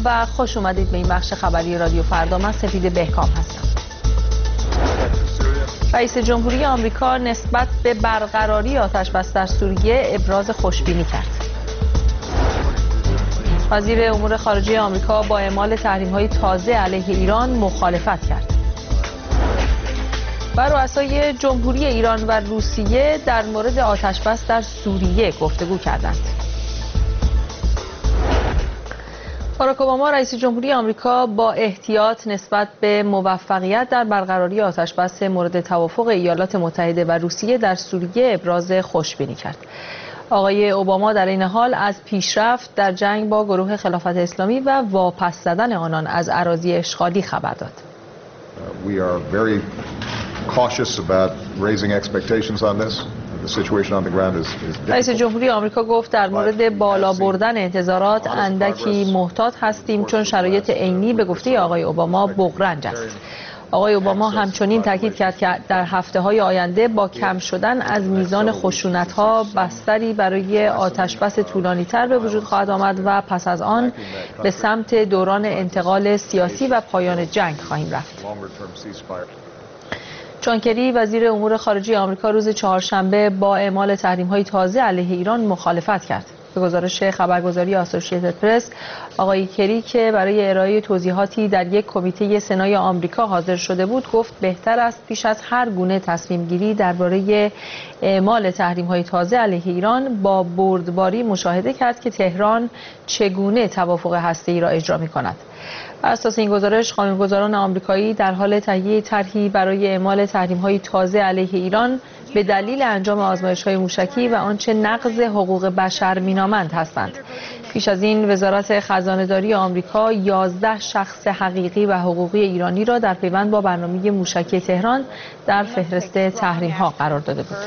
و خوش اومدید به این بخش خبری رادیو فردا. من سپید بهکام هستم. رئیس جمهوری آمریکا نسبت به برقراری آتش‌بس در سوریه ابراز خوشبینی کرد. وزیر امور خارجه آمریکا با اعمال تحریم‌های تازه علیه ایران مخالفت کرد. و رؤسای جمهوری ایران و روسیه در مورد آتش‌بس در سوریه گفتگو کردند. باراک اوباما رئیس جمهوری آمریکا با احتیاط نسبت به موفقیت در برقراری آتش‌بس مورد توافق ایالات متحده و روسیه در سوریه ابراز خوشبینی کرد. آقای اوباما در این حال از پیشرفت در جنگ با گروه خلافت اسلامی و واپس زدن آنان از اراضی اشغالی خبر داد. We are very cautious about raising expectations on this. رئیس جمهوری آمریکا گفت در مورد بالا بردن انتظارات اندکی محتاط هستیم چون شرایط عینی به گفته آقای اوباما بغرنج است. آقای اوباما همچنین تاکید کرد که در هفته‌های آینده با کم شدن از میزان خشونت‌ها بستری برای آتش‌بس طولانی‌تر به وجود خواهد آمد و پس از آن به سمت دوران انتقال سیاسی و پایان جنگ خواهیم رفت. جان کری وزیر امور خارجه آمریکا روز چهارشنبه با اعمال تحریم‌های تازه علیه ایران مخالفت کرد. به گزارش خبرگزاری آسوسییتد پرس، آقای کری که برای ارائه توضیحاتی در یک کمیته سنای آمریکا حاضر شده بود، گفت بهتر است پیش از هر گونه تصمیم گیری درباره اعمال تحریم‌های تازه علیه ایران با بردباری مشاهده کرد که تهران چگونه توافق هسته‌ای را اجرا می‌کند. بر اساس این گزارش، قانونگذاران آمریکایی در حال تهیه طرحی برای اعمال تحریم‌های تازه علیه ایران به دلیل انجام آزمایش‌های موشکی و آنچه نقض حقوق بشر مینامند هستند. پیش از این وزارت خزانه‌داری آمریکا 11 شخص حقیقی و حقوقی ایرانی را در پیوند با برنامه موشکی تهران در فهرست تحریم‌ها قرار داده بود.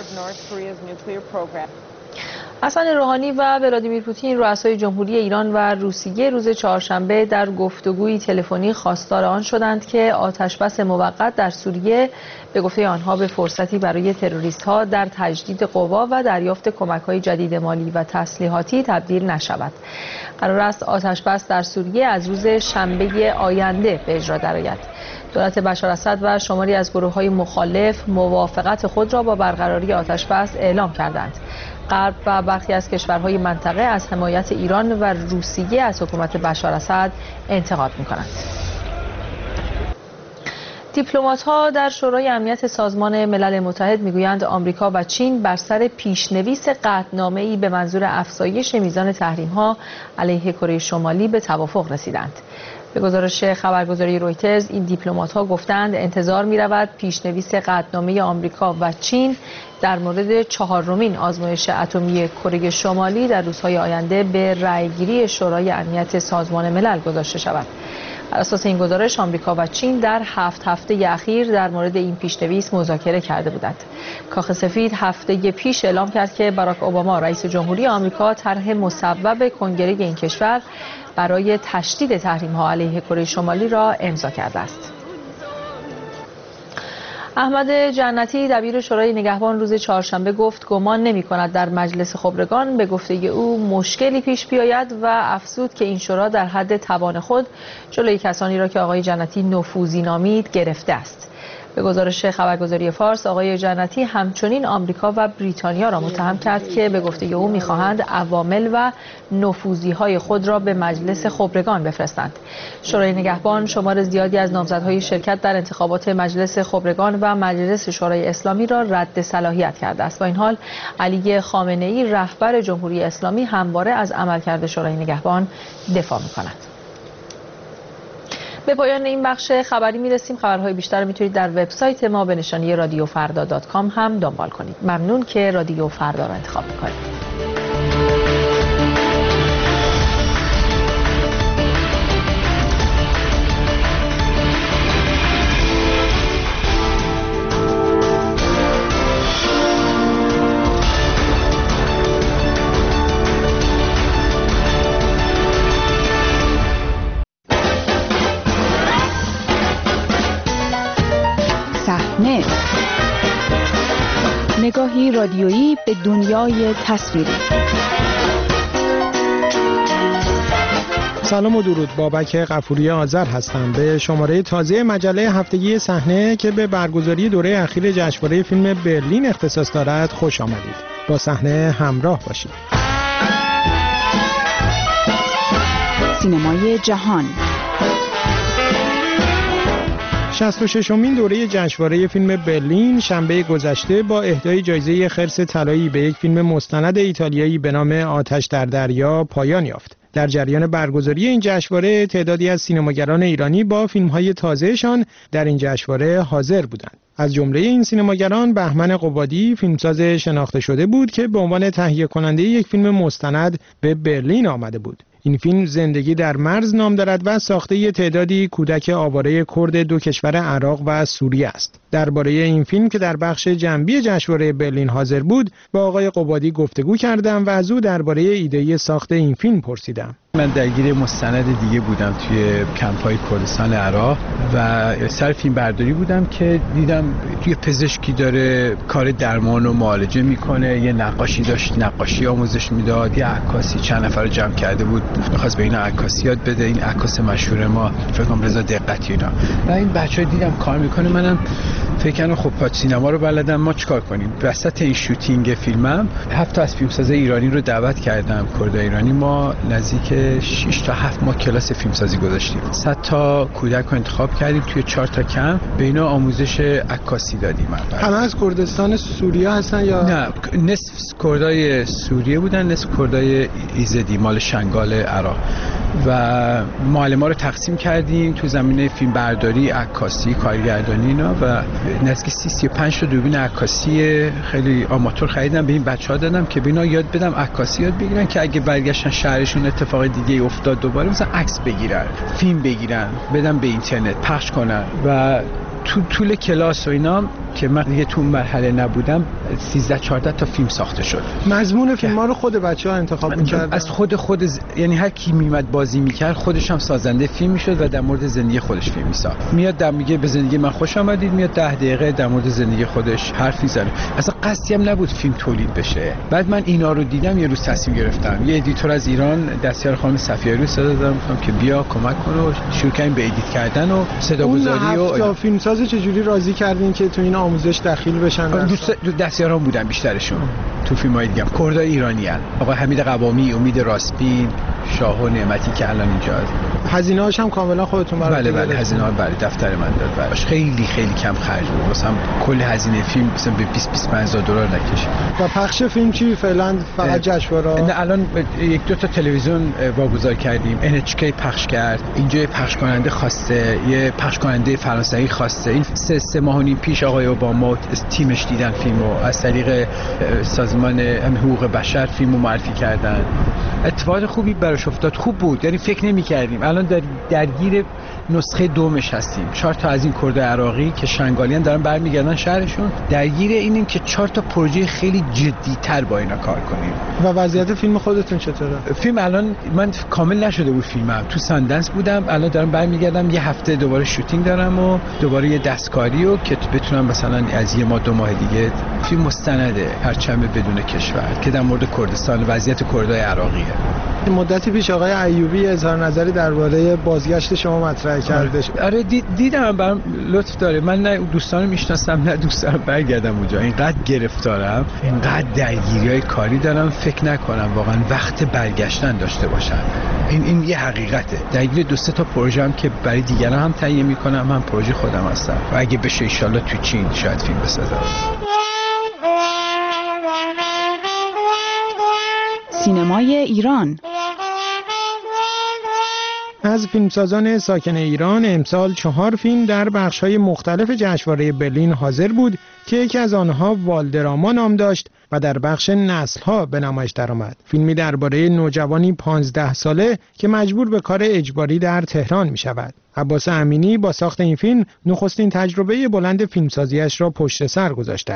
حسن روحانی و ولادیمیر پوتین رؤسای جمهوری ایران و روسیه روز چهارشنبه در گفتگویی تلفنی خواستار آن شدند که آتش‌بس موقت در سوریه به گفته آنها به فرصتی برای تروریست‌ها در تجدید قوا و دریافت کمک‌های جدید مالی و تسلیحاتی تبدیل نشود. قرار است آتش‌بس در سوریه از روز شنبه آینده به اجرا درآید. دولت بشار اسد و شماری از گروه‌های مخالف موافقت خود را با برقراری آتش‌بس اعلام کردند. غرب و برخی از کشورهای منطقه از حمایت ایران و روسیه از حکومت بشار اسد انتقاد می‌کنند. دیپلمات‌ها در شورای امنیت سازمان ملل متحد میگویند آمریکا و چین بر سر پیشنویس قطعنامه‌ای به منظور افزایش میزان تحریم‌ها علیه کره شمالی به توافق رسیدند. به گزارش خبرگزاری رویترز، این دیپلمات‌ها گفتند انتظار می‌رود پیشنویس قطعنامه آمریکا و چین در مورد چهارمین آزمایش اتمی کره شمالی در روزهای آینده به رأیگیری شورای امنیت سازمان ملل گذاشته شود. بر اساس این گزارش، آمریکا و چین در 7 هفته اخیر در مورد این پیشنویس مذاکره کرده بودند. کاخ سفید هفته پیش اعلام کرد که باراک اوباما رئیس جمهوری آمریکا طرح مصوب کنگره این کشور برای تشدید تحریم‌ها علیه کره شمالی را امضا کرده است. احمد جنتی دبیر شورای نگهبان روز چهارشنبه گفت گمان نمی‌کند در مجلس خبرگان به گفته او مشکلی پیش بیاید و افزود که این شورا در حد توان خود جلوی کسانی را که آقای جنتی نفوذی نامید گرفته است. به گزارش خبرگزاری فارس، آقای جنتی همچنین آمریکا و بریتانیا را متهم کرد که به گفته او می‌خواهند عوامل و نفوذی‌های خود را به مجلس خبرگان بفرستند. شورای نگهبان شمار زیادی از نامزدهای شرکت در انتخابات مجلس خبرگان و مجلس شورای اسلامی را رد صلاحیت کرده است. با این حال علی خامنه‌ای رهبر جمهوری اسلامی همواره از عملکرد شورای نگهبان دفاع می‌کند. به پایان این بخش خبری میرسیم. خبرهای بیشتر میتونید در وبسایت ما به نشانی radiofrda.com هم دنبال کنید. ممنون که رادیو فردا را انتخاب میکنید. نگاهی رادیویی به دنیای تصویری. سلام و درود، بابک غفوری آذر هستم. به شماره تازه مجله هفتگی صحنه که به برگزاری دوره اخیر جشنواره فیلم برلین اختصاص دارد خوش آمدید. با صحنه همراه باشید. سینمای جهان 66مین دوره جشنواره فیلم برلین شنبه گذشته با اهدای جایزه خرس طلایی به یک فیلم مستند ایتالیایی به نام آتش در دریا پایان یافت. در جریان برگزاری این جشنواره تعدادی از سینماگران ایرانی با فیلم‌های تازه‌شان در این جشنواره حاضر بودند. از جمله این سینماگران بهمن قبادی، فیلمساز شناخته شده بود که به عنوان تهیه کننده یک فیلم مستند به برلین آمده بود. این فیلم زندگی در مرز نام دارد و ساخته تعدادی کودک آواره کرد دو کشور عراق و سوریه است. درباره این فیلم که در بخش جنبی جشنواره برلین حاضر بود با آقای قبادی گفتگو کردم و از او درباره ایده ساخت این فیلم پرسیدم. من درگیر مستند دیگه بودم توی کمپ‌های کردستان عراق و سر فیلم برداری بودم که دیدم توی پزشکی داره کار درمان و معالجه میکنه، یه نقاشی داشت، نقاشی آموزش میداد، یه عکاسی چند نفر رو جمع کرده بود می‌خواست به اینا عکاسی یاد بده. این عکاس مشهور ما فکر کنم رضا دقتی اینا و این بچه‌ها دیدم کار میکنه. منم فکر کردم خب پاچ سینما رو بلدم، ما چیکار کنیم؟ وسط این شوتینگ فیلمم 7 تا از فیلمساز ایرانی رو دعوت کردم، کرد ایرانی. ما نزدیک 6 تا 7 ماه کلاس فیلمسازی گذاشتیم. 100 تا کودک رو انتخاب کردیم توی 4 تا کمپ، به اینا آموزش عکاسی دادیم. همه از کردستان سوریه هستن یا نه؟ نصف کردای سوریه بودن، نصف کردای ایزدی مال شنگال عراق. و معلم‌ها رو تقسیم کردیم تو زمینه فیلم برداری، عکاسی، کارگردانی اینا و نزدیک 35 تا دوربین عکاسی خیلی آماتور خریدم به این بچه‌ها دادم که بینا یاد بدم عکاسی یاد بگیرن که اگه برگشتن شهرشون اتفاق دیگه افتاد دوباره مثلا عکس بگیرن، فیلم بگیرن، بدن به اینترنت پخش کنن. و تو طول کلاس و اینا که من دیگه تو اون مرحله نبودم 13-14 تا فیلم ساخته شد. مضمون فیلم‌ها رو خود بچه‌ها انتخاب می‌کردن؟ از خود یعنی هر کی میومد بازی می‌کرد خودش هم سازنده فیلم می‌شد و در مورد زندگی خودش فیلم می‌ساخت. میاد میگه به زندگی من خوش آمدید، میاد 10 دقیقه در مورد زندگی خودش حرف می‌زنه. اصلا قصدی هم نبود فیلم تولید بشه. بعد من اینا رو دیدم، یه روز تصمیم گرفتم یه ادیتور از ایران دستیار خانم صفیاری رو صدا دادم که بیا کمک کنه و شروع کنیم به ادیت کردن و صداگذاری و اون فیلمساز چجوری راضی کردین که تو این آموزش داخل بشن؟ دستیاران بودن بیشترشون تو فیلم‌های دیگه. کردای ایرانیان، آقا حمید قوامی، امید راستبین، شاه و نعمتی که الان اینجا هزینه‌هاش هم کاملا خودتون بله هزینه‌ها بله دفتر من داد. براش خیلی کم خرج بود. مثلا کل هزینه فیلم مثلا به 20-25 هزار دلار نکشید. و پخش فیلم چی فعلا فقط جشنواره؟ نه الان 1-2 تا تلویزیون واگذار کردیم. NHK پخش کرد. اینجا پخش کننده خواسته، یه پخش کننده فرانسوی خواسته. این 3 ماه و نیم پیش آقای اوباما تیمش دیدن فیلمو، از طریق سازمان حقوق بشر فیلمو معرفی کردن. اتفاق خوبی براش افتاد، خوب بود. یعنی فکر نمی‌کردیم. الان درگیر نسخه دومش هستیم. 4 تا از این کرد عراقی که شنگالیان دارن برمیگردن شهرشون، درگیر اینیم که 4 تا پروژه خیلی جدی‌تر با اینا کار کنیم. و وضعیت فیلم خودتون چطوره؟ فیلم الان من کامل نشده بود فیلمم. تو ساندنس بودم، الان دارم برمیگردم. یه هفته دوباره شوتینگ دارم و دوباره یه دستکاری و که بتونم مثلا از یه ماه 2 ماه دیگه فیلم مستنده پرچم بدون کشور که در مورد کردستان، وضعیت کردای عراقیه. مدتی پیش آقای ایوبی اظهار نظری درباره بازگشت شما مطرح کردش. آره دیدم، برام لطف داره. من نه دوستانو میشناسم نه دوست دارم برگردم اونجا. اینقدر گرفتارم، اینقدر درگیری‌های کاری دارم، فکر نکنم واقعا وقت برگشتن داشته باشم. این یه حقیقته. درگیر 2-3 تا پروژه هم که برای دیگران هم تهیه میکنم، هم پروژه خودم هستم و اگه بشه ان شاءالله تو چین شاید فیلم بسازم. سینمای ایران از فیلمسازان ساکن ایران امسال 4 فیلم در بخش‌های مختلف جشنواره برلین حاضر بود که یکی از آنها والدراما نام داشت و در بخش نسل‌ها به نمایش درآمد. فیلمی درباره نوجوانی 15 ساله که مجبور به کار اجباری در تهران می‌شود. عباس امینی با ساخت این فیلم نخستین تجربه بلند فیلمسازیش را پشت سر گذاشته است.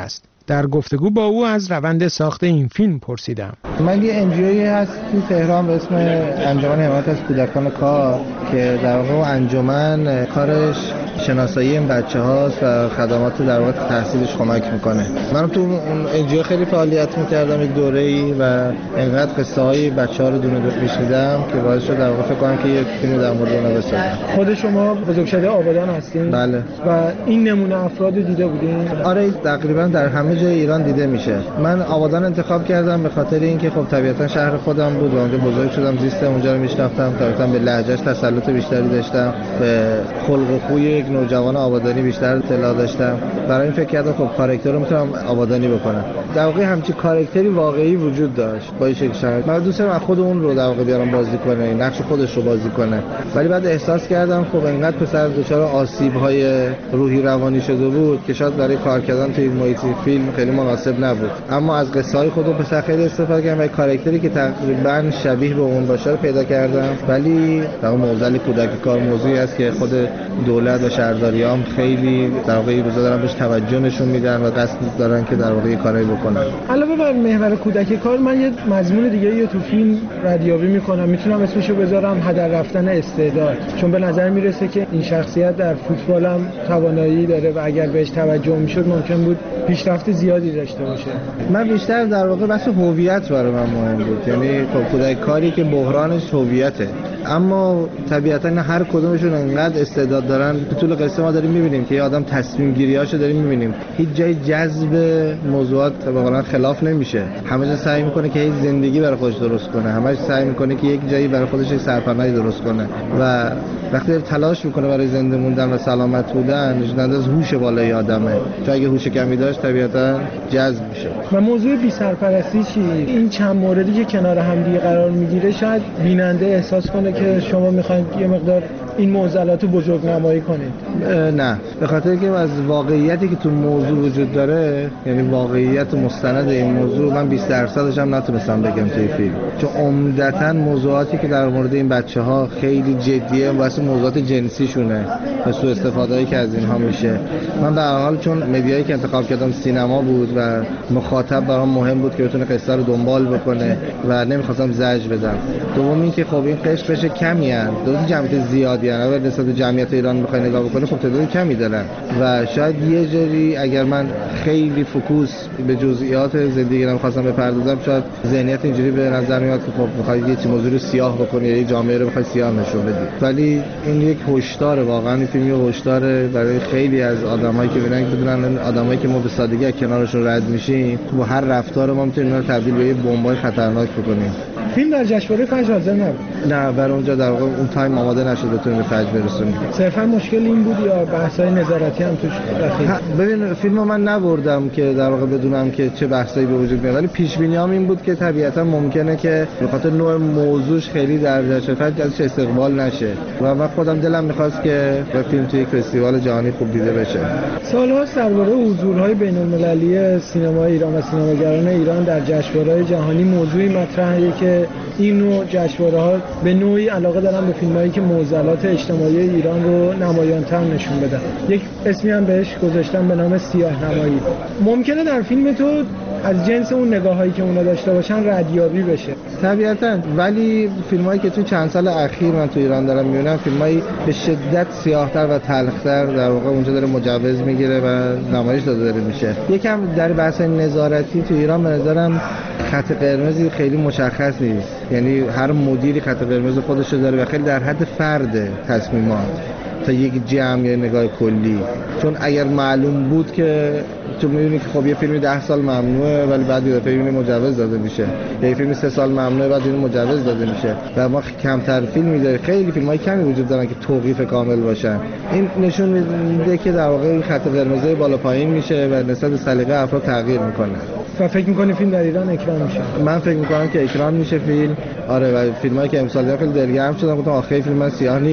در گفتگو با او از روند ساخت این فیلم پرسیدم. من یه انجیویی هست تو تهران به اسم انجمن حمایت از کودکان کار که در واقع انجمن کارش شناسایی این بچه‌هاست و خدمات در واقع تحصیلش کمک میکنه. من تو اون انجیو خیلی فعالیت میکردم یک دوره‌ای و اینقدر قصه‌های بچه‌ها رو دونه دونه میشنیدم که باعث شد در واقع فکر کنم که یک فیلم در مورد اونها بسازم. خود شما بزرگشده آبادان هستین؟ بله. و این نمونه افراد دیده بودین؟ آره تقریبا در همه جای ایران دیده میشه. من آبادان انتخاب کردم به خاطر اینکه خب طبیعتا شهر خودم بود و اونجا بزرگ شدم، زیست اونجا رو میشناختم، طبیعتا به لهجهش تسلط بیشتری داشتم، به خلق و خوی یک نوجوان آبادانی بیشتر اطلاع داشتم. برای این فکر کردم خب کاراکتر رو میتونم آبادانی بکنم. در واقع همچین کاراکتری واقعی وجود داشت با این شکل شهر. من دوست دارم خود اون رو در واقع بیارم بازی کنه، نقش خودش رو بازی کنه. ولی بعد احساس کردم خب انقدر پسر دچار آسیب‌های روحی روانی شده بود که شاید برای کار کردن توی محیط فیلم خیلی مناسب نبود. اما از قصه‌های خود اون پسر خیلی استفاده کردم و کاراکتری که تقریبا شبیه به اون باشه رو پیدا کردم. ولی در معضل کودک کار موضوعی است که خود دولت و شهرداریام خیلی در واقع روزا دارن بهش توجه نشون میدن و قصد دارن که در واقع کارایی بکنن. علاوه بر محور کودک کار من یه مضمون دیگه تو فیلم ردیابی میکنم، میتونم اسمشو بذارم هدر رفتن استعداد، چون به نظر میرسه که این شخصیت در فوتبال هم توانایی داره و اگر بهش توجه میشد ممکن بود پیشرفت زیادی داشته باشه. من بیشتر در واقع بحث هویت برای من مهم بود، یعنی کودک کاری که بحرانش هویته، اما طبیعتا هر کدومشون انقدر استعداد دارن. تو طول قصه ما داریم میبینیم که یه آدم تصمیم گیریاشو داریم میبینیم، هیچ جای جذب موضوعات واقعا خلاف نمیشه، همه جا سعی میکنه که هیچ زندگی برای خودش درست کنه، همه سعی میکنه که یک جایی برای خودش یک سرپناهی درست کنه و وقتی تلاش میکنه برای زنده موندن و سلامت بودن نشوننده از هوش بالای آدمه، چون اگه هوش کمی داشت طبیعتا جذب میشه. و موضوع بی سرپرستی چی؟ این چند موردی که کنار هم دیگه قرار میگیره شاید بیننده احساس کنه که شما میخواید یه مقدار این معضلات رو بزرگنمایی کنید. نه، به خاطر که از واقعیتی که تو موضوع وجود داره، یعنی واقعیت مستند این موضوع، من 20% هم نتونستم بگم توی فیلم، چون عمدتاً موضوعاتی که در مورد این بچه‌ها خیلی جدیه واسه موضوعات جنسیشونه و سوء استفاده‌ای که از اینها میشه. من به هر حال چون مدیایی که انتخاب کردم سینما بود و مخاطب برام مهم بود که بتونه قصه رو دنبال بکنه و نمی‌خواستم زجر بدم. دوم اینکه خب این قشر کمی هست، درست جمعیت زیادی هست، اگر نسبت به جمعیت ایران بخوای نگاه بکنی خب تعداد کمی دارن و شاید یه جوری اگر من خیلی فوکوس به جزئیات زندگی نمی‌خواستم بپردازم شاید ذهنیت اینجوری به نظر میاد که خب می‌خوای یه چیز موضوع رو سیاه بکنی یا یه جامعه رو بخوای سیاه نشون بدی. ولی این یک هشدار، واقعا این فیلم یه هشدار برای خیلی از آدمایی که بدونن آدمایی که ما به سادگی کنارشون رد میشیم با هر رفتار ما میتونیم اونو تبدیل به یه بمبای خطرناک بکنیم. فیلم در جشنواره فجر حاضر نبود. نه، برای اونجا در واقع اون تایم آماده نشد بتونیم به فجر برسونیم. صرفا مشکل این بود یا بحث‌های نظارتی هم توش داخل؟ ببین فیلمو من نبردم که در واقع بدونم که چه بحثایی به وجود میاد، ولی پیش بینیام این بود که طبیعتا ممکنه که به خاطر نوع موضوعش خیلی در جشنواره فجر ازش استقبال نشه و من خودم دلم می‌خواست که فیلم توی یک فستیوال جهانی خوب دیده بشه. سال‌ها درباره حضورهای بین‌المللی سینمای ایران و سینماگران ایران در جشنواره‌های جهانی موضوعی مطرحه که این نوع جشنواره‌ها به نوعی علاقه دارن به فیلمایی که معضلات اجتماعی ایران رو نمایان‌تر نشون بدن. یک اسمی هم بهش گذاشتن به نام سیاه‌نمایی. ممکنه در فیلم تو از جنس اون نگاهایی که اونا داشته باشن ردیابی بشه طبیعتاً، ولی فیلمایی که تو چند سال اخیر من تو ایران دارم میبینم فیلمایی به شدت سیاه‌تر و تلخ‌تر در واقع اونجا داره مجوز میگیره و نمایش داده میشه. یکم در بحث نظارتی تو ایران به نظرم خط قرمزی خیلی مشخص نیست، یعنی هر مدیری خط قرمز خودش رو داره و خیلی در حد فرد تصمیمات تا یک جمع یا نگاه کلی. چون اگر معلوم بود که تو می‌بینی که خب یه فیلمی 10 سال ممنوعه ولی بعد یه فیلمی مجوز داده میشه، یا یه فیلمی 3 سال ممنوعه بعد این مجوز داده میشه و ما کمتر فیلمی داره، خیلی فیلمای کمی وجود دارن که توقیف کامل باشن. این نشون میده که در واقع خط قرمز بالا پایین میشه و نسبت به سلیقه افراد تغییر میکنه. و فکر می‌کنی فیلم در ایران اکران میشه؟ من فکر می‌کنم که اکران میشه فیلم. آره، و فیلمایی که امسال دیدم خیلی دلگرم شدم، گفتم آخه فیلم من سیاه نیست.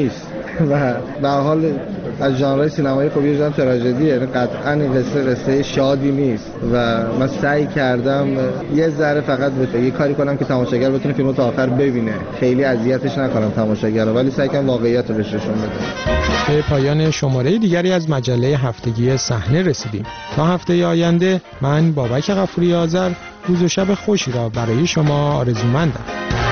و به هر حال از ژانر سینمایی خب یه ژانر تراژدیه، یعنی قطعاً این قصه شادی نیست و من سعی کردم یه ذره فقط یه کاری کنم که تماشاگر بتونه فیلمو تا آخر ببینه، خیلی اذیتش نکنم تماشاگر رو، ولی سعی کنم واقعیت رو بهش نشون بدم. به پایان شماره دیگری از مجله هفتگی صحنه رسیدیم. تا هفته آینده من بابک غفوری آذر روز و شب خوشی را برای شما آرزومندم.